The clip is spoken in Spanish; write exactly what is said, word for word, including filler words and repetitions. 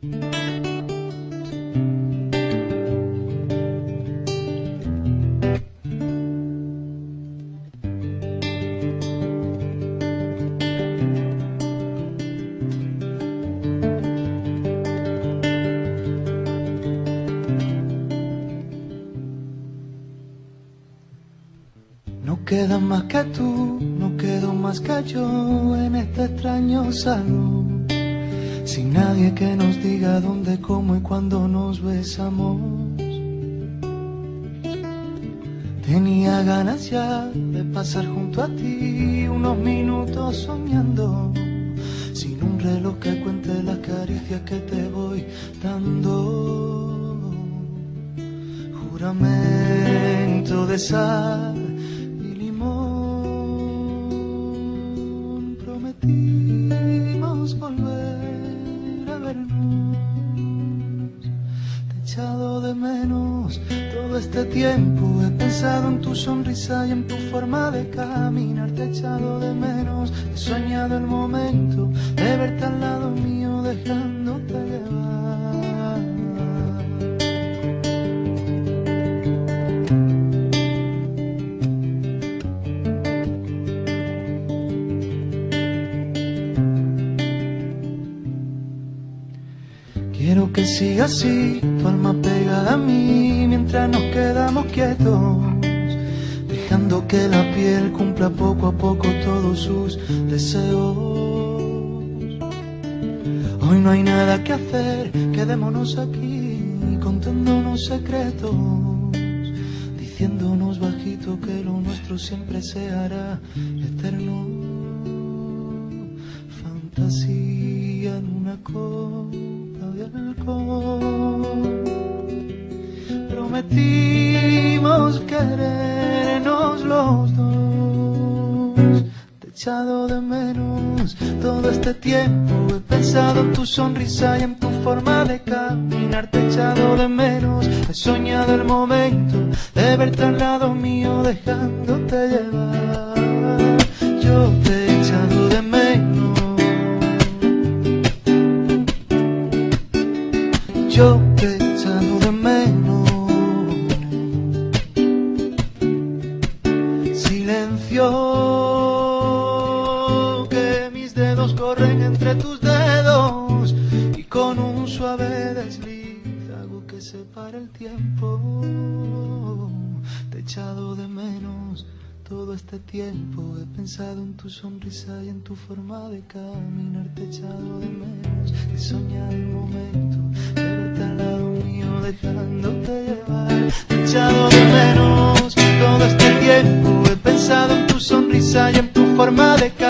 No queda más que tú, no quedo más que yo en este extraño salón, sin nadie que nos diga dónde, cómo y cuándo nos besamos. Tenía ganas ya de pasar junto a ti unos minutos soñando, sin un reloj que cuente las caricias que te voy dando. Juramento de sal y limón, prometimos volver a vernos. Te he echado de menos todo este tiempo, he pensado en tu sonrisa y en tu forma de caminar. Te he echado de menos, he soñado el momento de verte al lado mío dejándote llevar. Quiero que siga así, tu alma pegada a mí, mientras nos quedamos quietos, dejando que la piel cumpla poco a poco todos sus deseos. Hoy no hay nada que hacer, quedémonos aquí, contándonos secretos, diciéndonos bajito que lo nuestro siempre se hará eterno. Fantasía en una copa de alcohol, prometimos querernos los dos. Te he echado de menos todo este tiempo, he pensado en tu sonrisa y en tu forma de caminar. Te he echado de menos, he soñado el momento de verte al lado mío dejándote llevar. Yo te he echado de menos, yo te he echado de menos. Silencio, que mis dedos corren entre tus dedos y con un suave desliz hago que se pare el tiempo. Te he echado de menos todo este tiempo, he pensado en tu sonrisa y en tu forma de caminar. Te he echado de menos, he soñado el momento de verte al lado mío dejándote llevar. Te he echado de menos todo este tiempo, he pensado en tu sonrisa y en tu forma de